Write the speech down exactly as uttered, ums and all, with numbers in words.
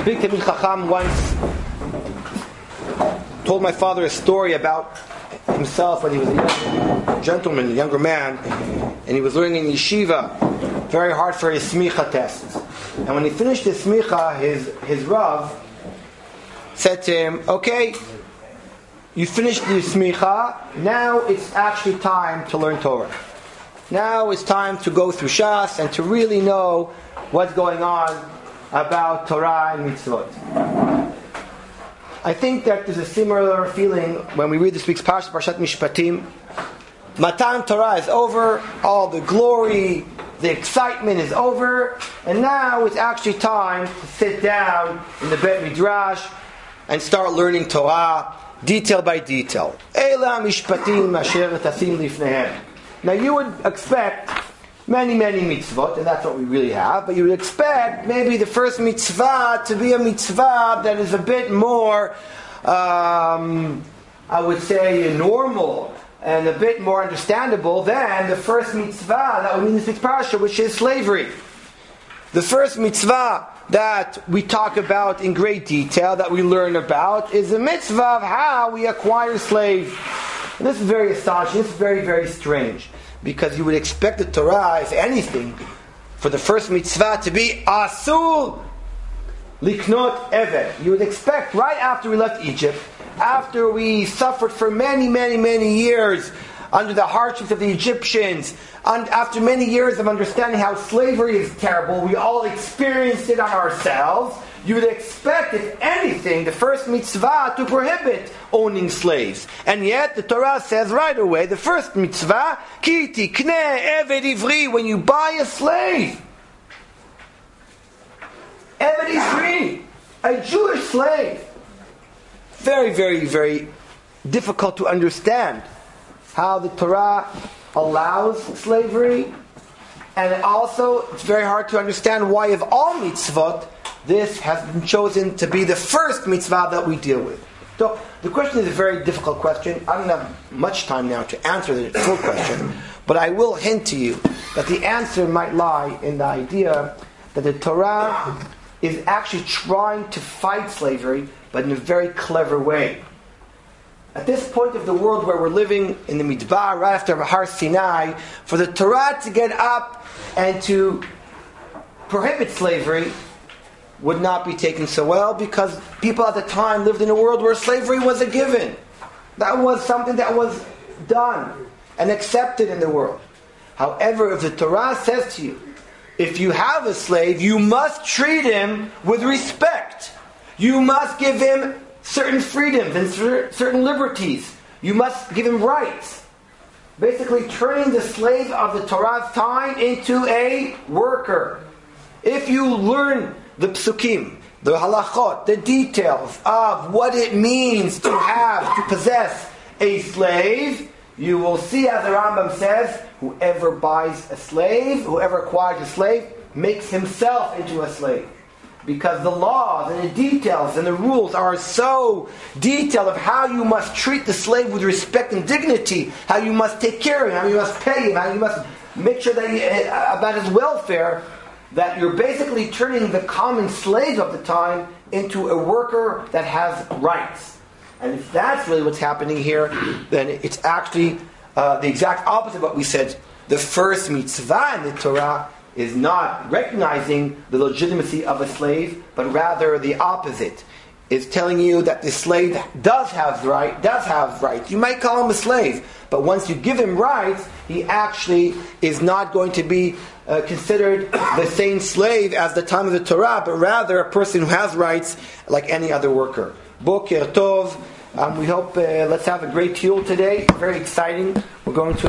big Talmid Chacham once told my father a story about himself when he was a young gentleman, a younger man, and he was learning in yeshiva, very hard for his smicha test. And when he finished his smicha, his, his Rav said to him, okay, you finished your smicha, now it's actually time to learn Torah. Now it's time to go through Shas and to really know what's going on about Torah and mitzvot. I think that there's a similar feeling when we read this week's Parsha, Parshat Mishpatim. Matan Torah is over, all the glory, the excitement is over, and now it's actually time to sit down in the Bet Midrash and start learning Torah, detail by detail. Eila Mishpatim Asher Tasim Lifnehem. Now you would expect many, many mitzvot, and that's what we really have, but you would expect maybe the first mitzvah to be a mitzvah that is a bit more, um, I would say, normal and a bit more understandable than the first mitzvah that we mean in this week's parasha, which is slavery. The first mitzvah that we talk about in great detail, that we learn about, is the mitzvah of how we acquire slaves. And this is very astonishing, this is very, very strange. Because you would expect the Torah, if anything, for the first mitzvah to be Asur Liknot Eved. You would expect right after we left Egypt, after we suffered for many, many, many years under the hardships of the Egyptians, and after many years of understanding how slavery is terrible, we all experienced it on ourselves. You would expect, if anything, the first mitzvah to prohibit owning slaves. And yet, the Torah says right away, the first mitzvah, Ki tikneh eved ivri, when you buy a slave. Eved ivri, a Jewish slave. Very, very, very difficult to understand how the Torah allows slavery. And also, it's very hard to understand why of all mitzvot, this has been chosen to be the first mitzvah that we deal with. So, the question is a very difficult question. I don't have much time now to answer the full question, but I will hint to you that the answer might lie in the idea that the Torah is actually trying to fight slavery, but in a very clever way. At this point of the world where we're living in the Midbar, right after Har Sinai, for the Torah to get up and to prohibit slavery would not be taken so well, because people at the time lived in a world where slavery was a given. That was something that was done and accepted in the world. However, if the Torah says to you, if you have a slave, you must treat him with respect. You must give him certain freedoms and certain liberties. You must give him rights. Basically turning the slave of the Torah's time into a worker. If you learn the psukim, the halachot, the details of what it means to have, to possess a slave, you will see, as the Rambam says, whoever buys a slave, whoever acquires a slave, makes himself into a slave. Because the laws and the details and the rules are so detailed of how you must treat the slave with respect and dignity, how you must take care of him, how you must pay him, how you must make sure that he, about his welfare, that you're basically turning the common slave of the time into a worker that has rights. And if that's really what's happening here, then it's actually uh, the exact opposite of what we said. The first mitzvah in the Torah is not recognizing the legitimacy of a slave, but rather the opposite. It's telling you that the slave does have right, does have rights. You might call him a slave, but once you give him rights, he actually is not going to be uh, considered the same slave as the time of the Torah, but rather a person who has rights like any other worker. Boker Tov. Um, we hope, uh, let's have a great Yule today. Very exciting. We're going to